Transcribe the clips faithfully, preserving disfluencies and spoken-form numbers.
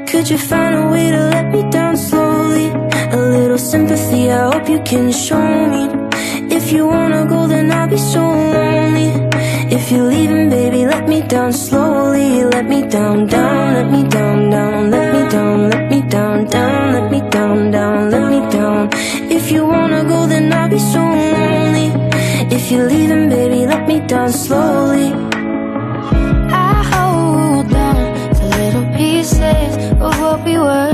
Could you find a way to let me down slowly? A little sympathy, I hope you can show me. If you wanna go, then I'll be so lonely. If you're leaving, baby, let me down slowly. Let me down, down, let me down, down, let me down, let me down, down, let me down, down, let me down. If you wanna go, then I'll be so lonely. If you're leaving, baby, let me down slowly. I hold on to little pieces of what we were.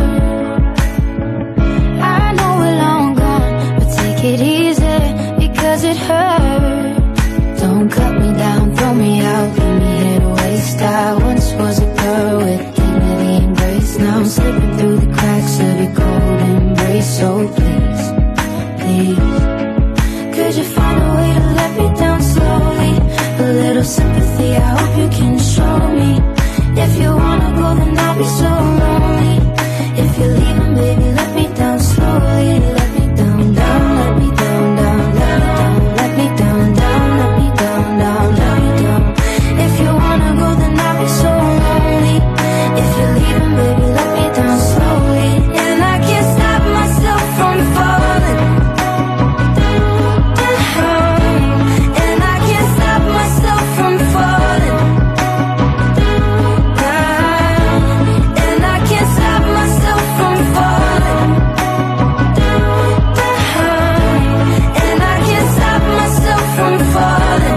I know we're long gone, but take it easy, because it hurts. Don't cut me down, throw me out, leave me here to waste. I once was a girl with dignity and grace. Now I'm slipping through the cracks of your cold embrace. So please, please, could you find a way to let me down slowly? A little sympathy, I hope you can show me. If you wanna go, then I'll be so lonely. If you're leaving, baby, let me down slowly. Let me down, down, let me down, down, let me down, let me down, down, let me down, down, let me down. If you wanna go, then I'll be so lonely. If you're leaving, baby, let me down slowly. And I can't stop myself from falling down. And I can't stop myself from falling down. And I can't stop myself from falling down. And I can't stop myself from falling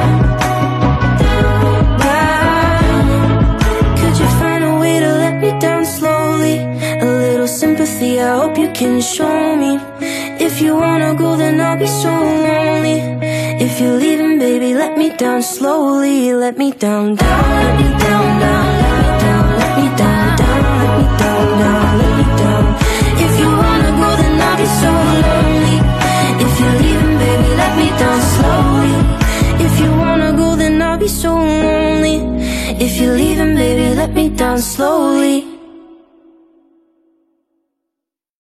down. Could you find a way to let me down slowly? A little sympathy, I hope you can show me. If you wanna go, then I'll be so lonely. If you're leaving, baby, let me down slowly. Let me down, down, let me down, down, let me down, let me down, down, let me down, down, let me down. If you wanna go, then I'll be so lonely. If you're leaving, baby, let me down slowly. If you wanna go, then I'll be so lonely. If you're leaving, baby, let me down slowly.